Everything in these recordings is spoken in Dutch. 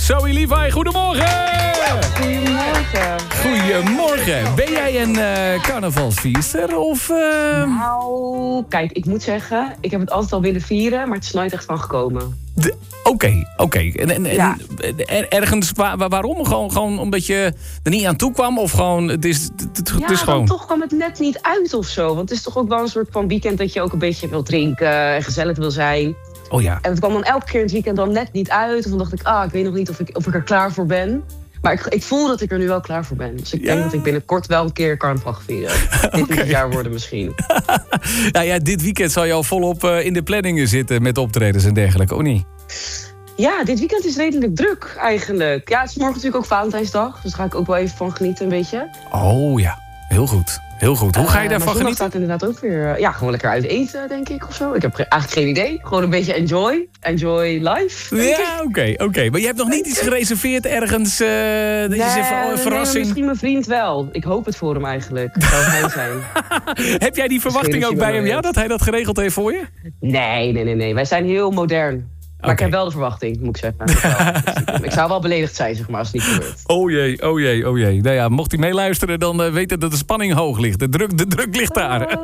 Zoe Levi, goedemorgen! Goedemorgen. Goedemorgen. Ben jij een carnavalsvierster of... Nou, kijk, ik moet zeggen, ik heb het altijd al willen vieren, maar het is nooit echt van gekomen. Oké. Ja. Ergens, waarom? Gewoon omdat je er niet aan toe kwam? Of gewoon, het is gewoon... Dan toch kwam het net niet uit of zo. Want het is toch ook wel een soort van weekend dat je ook een beetje wil drinken en gezellig wil zijn. Oh ja. En het kwam dan elke keer in het weekend dan net niet uit. Of dan dacht ik, ik weet nog niet of ik er klaar voor ben. Maar ik voel dat ik er nu wel klaar voor ben. Dus ik denk dat ik binnenkort wel een keer carnaval ga vieren. Dit moet het jaar worden misschien. Nou ja, dit weekend zal je al volop in de planningen zitten met optredens en dergelijke, of niet? Ja, dit weekend is redelijk druk eigenlijk. Ja, het is morgen natuurlijk ook Valentijnsdag. Dus daar ga ik ook wel even van genieten een beetje. Oh ja, heel goed. Heel goed. Hoe ga je daarvan genieten? Staat inderdaad ook weer... gewoon lekker uit eten, denk ik, of zo. Ik heb eigenlijk geen idee. Gewoon een beetje enjoy. Enjoy life. Ja, oké. Maar je hebt nog niet iets gereserveerd ergens? Dat je zegt van, verrassing? Nee, misschien mijn vriend wel. Ik hoop het voor hem eigenlijk. Het zou fijn zijn. Heb jij die verwachting ook bij hem? Ja, dat hij dat geregeld heeft voor je? Nee. Wij zijn heel modern. Maar ik heb wel de verwachting, moet ik zeggen. Ik zou wel beledigd zijn, zeg maar, als het niet gebeurt. Oh jee. Nou ja, mocht hij meeluisteren, dan weet hij dat de spanning hoog ligt. De druk ligt daar.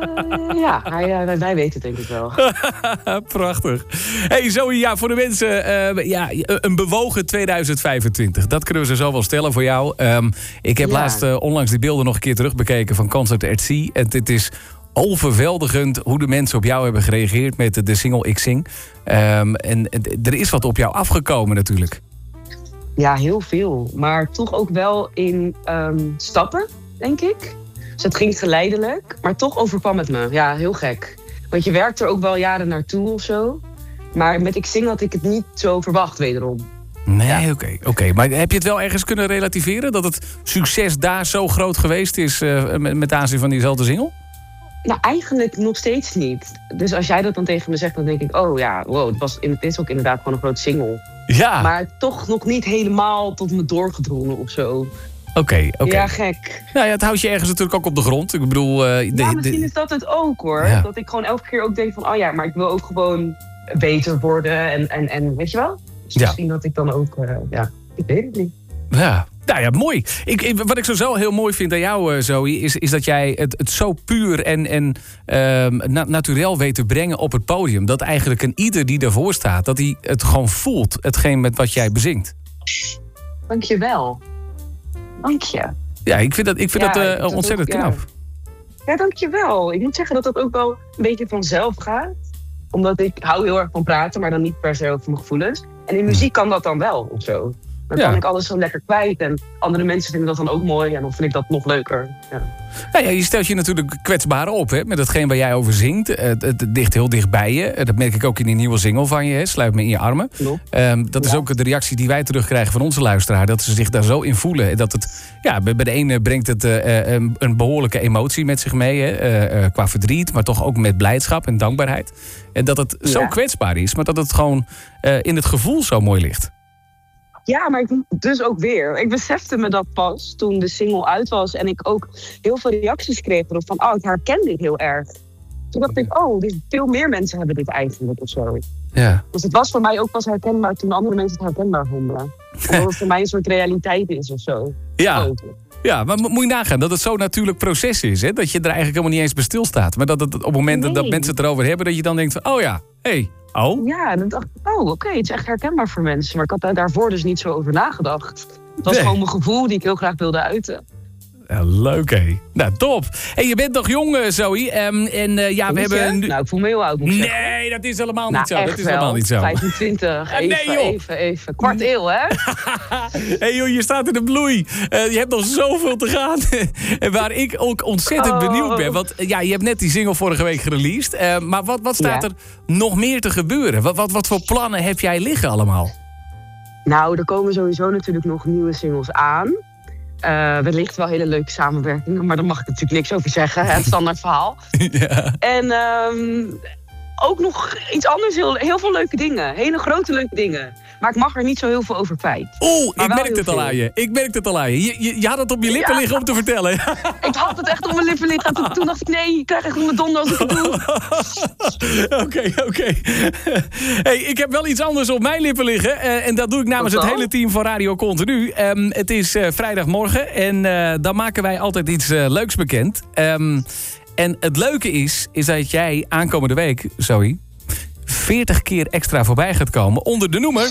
Wij weten het denk ik wel. Prachtig. Hey Zoe, ja, voor de mensen, een bewogen 2025. Dat kunnen we ze zo wel stellen voor jou. Ik heb laatst onlangs die beelden nog een keer terugbekeken van Concert at Sea. En het is overweldigend hoe de mensen op jou hebben gereageerd met de single Ik Zing. En er is wat op jou afgekomen natuurlijk. Ja, heel veel. Maar toch ook wel in stappen, denk ik. Dus het ging geleidelijk, maar toch overkwam het me. Ja, heel gek. Want je werkt er ook wel jaren naartoe of zo. Maar met Ik Zing had ik het niet zo verwacht wederom. Nee, oké. Maar heb je het wel ergens kunnen relativeren? Dat het succes daar zo groot geweest is met aanzien van diezelfde single? Nou, eigenlijk nog steeds niet. Dus als jij dat dan tegen me zegt, dan denk ik... het is ook inderdaad gewoon een grote single. Ja. Maar toch nog niet helemaal tot me doorgedrongen of zo. Oké. Ja, gek. Nou ja, het houdt je ergens natuurlijk ook op de grond. Ik bedoel... misschien is dat het ook, hoor. Ja. Dat ik gewoon elke keer ook denk van... maar ik wil ook gewoon beter worden. En weet je wel? Dus misschien dat ik dan ook... ik weet het niet. Ja. Nou ja, mooi. Wat ik zo heel mooi vind aan jou, Zoe... is dat jij het zo puur en naturel weet te brengen op het podium. Dat eigenlijk een ieder die daarvoor staat... dat hij het gewoon voelt, hetgeen met wat jij bezingt. Dank je wel. Dank je. Ja, ik vind dat ontzettend knap. Ja, dank je wel. Ik moet zeggen dat dat ook wel een beetje vanzelf gaat. Omdat ik hou heel erg van praten... maar dan niet per se over mijn gevoelens. En in muziek kan dat dan wel, of zo. Dan kan ik alles zo lekker kwijt. En andere mensen vinden dat dan ook mooi. En dan vind ik dat nog leuker. Ja. Nou ja, je stelt je natuurlijk kwetsbaar op, hè, met hetgeen waar jij over zingt. Het ligt heel dicht bij je. Dat merk ik ook in die nieuwe single van je. Hè. Sluit me in je armen. Dat is ook de reactie die wij terugkrijgen van onze luisteraar. Dat ze zich daar zo in voelen. En dat het, bij de ene brengt het een behoorlijke emotie met zich mee. Hè, qua verdriet, maar toch ook met blijdschap en dankbaarheid. En dat het zo kwetsbaar is. Maar dat het gewoon in het gevoel zo mooi ligt. Ja, maar dus ook weer. Ik besefte me dat pas toen de single uit was. En ik ook heel veel reacties kreeg erop van... ik herken dit heel erg. Toen dacht ik, dus veel meer mensen hebben dit eigenlijk of zo. Ja. Dus het was voor mij ook pas herkenbaar toen andere mensen het herkenbaar vonden. Omdat het voor mij een soort realiteit is of zo. Ja, maar moet je nagaan dat het zo'n natuurlijk proces is. Hè? Dat je er eigenlijk helemaal niet eens bij stilstaat. Maar dat het op het moment dat mensen het erover hebben... dat je dan denkt van, Ja, dan dacht ik, oké, het is echt herkenbaar voor mensen. Maar ik had daar daarvoor dus niet zo over nagedacht. Het was gewoon mijn gevoel die ik heel graag wilde uiten. Ja, leuk, hè. Nou, top. En je bent nog jong, Zoe. We hebben... Nou, ik voel me heel oud, moet ik zeggen. Nee, dat is helemaal niet zo. Dat is helemaal niet zo. 25, even. Kwart eeuw, hè? Hey joh, je staat in de bloei. Je hebt nog zoveel te gaan. En waar ik ook ontzettend benieuwd ben. Want je hebt net die single vorige week gereleased. Maar wat staat er nog meer te gebeuren? Wat voor plannen heb jij liggen allemaal? Nou, er komen sowieso natuurlijk nog nieuwe singles aan. Wellicht wel hele leuke samenwerkingen, maar daar mag ik natuurlijk niks over zeggen. Het standaard verhaal. Ja. En ook nog iets anders, heel veel leuke dingen. Hele grote leuke dingen. Maar ik mag er niet zo heel veel over kwijt. Ik merk het al aan je. Je had het op je lippen liggen om te vertellen. Ik had het echt op mijn lippen liggen. En toen dacht ik, nee, ik krijg echt een donder als ik het doe. Oké. Hey, ik heb wel iets anders op mijn lippen liggen. En dat doe ik namens het hele team van Radio Continu. Het is vrijdagmorgen. En dan maken wij altijd iets leuks bekend. En het leuke is dat jij aankomende week, Zoe, 40 keer extra voorbij gaat komen onder de noemer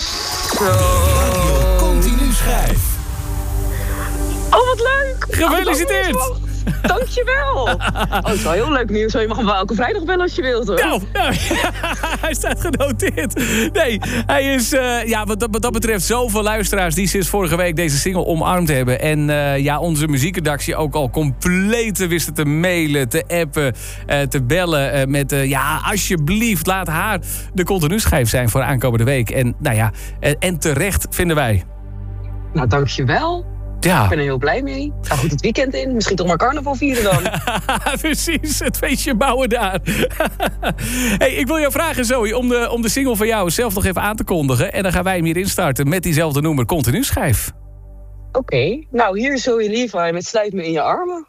Continu Schijf. Oh, wat leuk! Gefeliciteerd! Dankjewel! Het is wel heel leuk nieuws. Je mag hem wel elke vrijdag bellen als je wilt, hoor. Nou, hij staat genoteerd. Nee, hij is, wat dat betreft zoveel luisteraars die sinds vorige week deze single omarmd hebben. En onze muziekredactie ook al compleet wisten te mailen, te appen, te bellen. Met, alsjeblieft, laat haar de continu-schijf zijn voor aankomende week. En, en terecht, vinden wij. Nou, dankjewel. Ja. Ik ben er heel blij mee. Ga goed het weekend in. Misschien toch maar carnaval vieren dan. Precies, het feestje bouwen daar. Hey, ik wil jou vragen, Zoe, om de single van jou zelf nog even aan te kondigen. En dan gaan wij hem hier instarten met diezelfde noemer Continu Schijf. Oké. Nou, hier is Zoe Levi met Sluit me in je armen.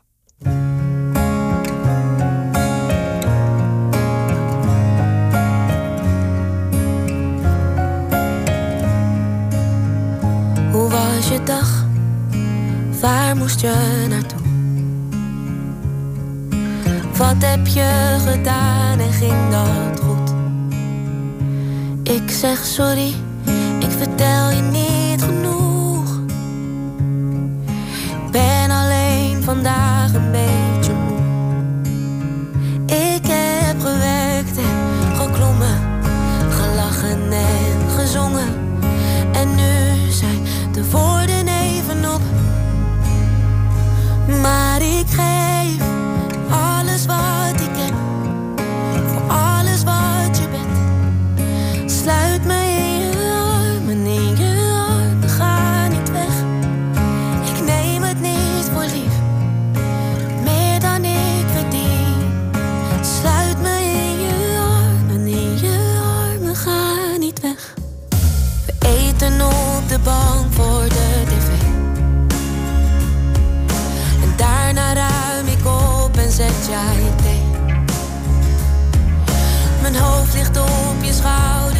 Hoe was je dag? Waar moest je naartoe? Wat heb je gedaan en ging dat goed? Ik zeg sorry, ik vertel je niet genoeg. Ik ben alleen vandaag een beetje moe. Ik heb gewerkt en geklommen, gelachen en gezongen. En nu zijn de woorden even op. Maar ik geef alles wat ik heb, voor alles wat je bent. Sluit me in je armen, ga niet weg. Ik neem het niet voor lief, meer dan ik verdien. Sluit me in je armen, ga niet weg. We eten op de bank voor de tv. Daarna ruim ik op en zet jij thee. Mijn hoofd ligt op je schouder.